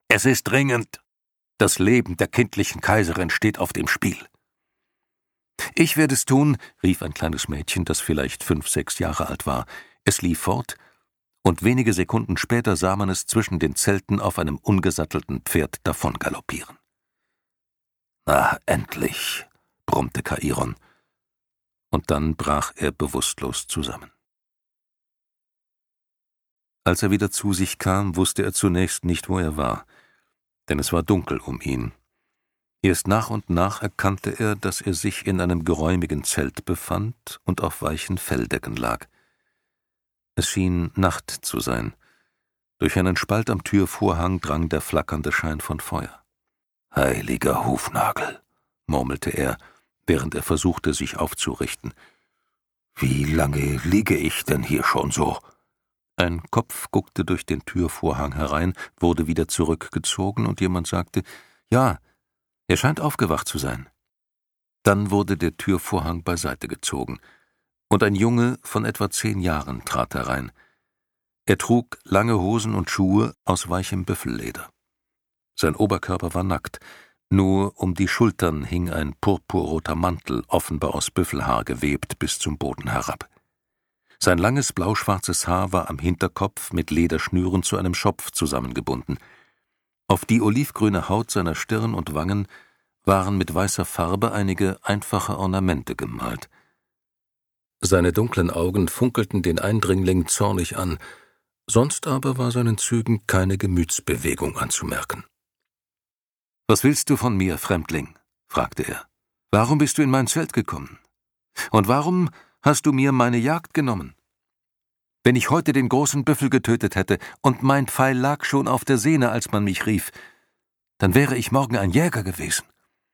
Es ist dringend. Das Leben der kindlichen Kaiserin steht auf dem Spiel. »Ich werde es tun«, rief ein kleines Mädchen, das vielleicht 5, 6 Jahre alt war. Es lief fort, und wenige Sekunden später sah man es zwischen den Zelten auf einem ungesattelten Pferd davongaloppieren. »Na, endlich«, brummte Cheiron, und dann brach er bewusstlos zusammen. Als er wieder zu sich kam, wusste er zunächst nicht, wo er war, denn es war dunkel um ihn. Erst nach und nach erkannte er, dass er sich in einem geräumigen Zelt befand und auf weichen Felldecken lag. Es schien Nacht zu sein. Durch einen Spalt am Türvorhang drang der flackernde Schein von Feuer. »Heiliger Hufnagel«, murmelte er, während er versuchte, sich aufzurichten. »Wie lange liege ich denn hier schon so?« Ein Kopf guckte durch den Türvorhang herein, wurde wieder zurückgezogen, und jemand sagte, »Ja, er scheint aufgewacht zu sein.« Dann wurde der Türvorhang beiseite gezogen, und ein Junge von etwa 10 Jahren trat herein. Er trug lange Hosen und Schuhe aus weichem Büffelleder. Sein Oberkörper war nackt, nur um die Schultern hing ein purpurroter Mantel, offenbar aus Büffelhaar gewebt, bis zum Boden herab. Sein langes blauschwarzes Haar war am Hinterkopf mit Lederschnüren zu einem Schopf zusammengebunden. Auf die olivgrüne Haut seiner Stirn und Wangen waren mit weißer Farbe einige einfache Ornamente gemalt. Seine dunklen Augen funkelten den Eindringling zornig an, sonst aber war seinen Zügen keine Gemütsbewegung anzumerken. »Was willst du von mir, Fremdling?« fragte er. »Warum bist du in mein Zelt gekommen? Und warum hast du mir meine Jagd genommen? Wenn ich heute den großen Büffel getötet hätte und mein Pfeil lag schon auf der Sehne, als man mich rief, dann wäre ich morgen ein Jäger gewesen.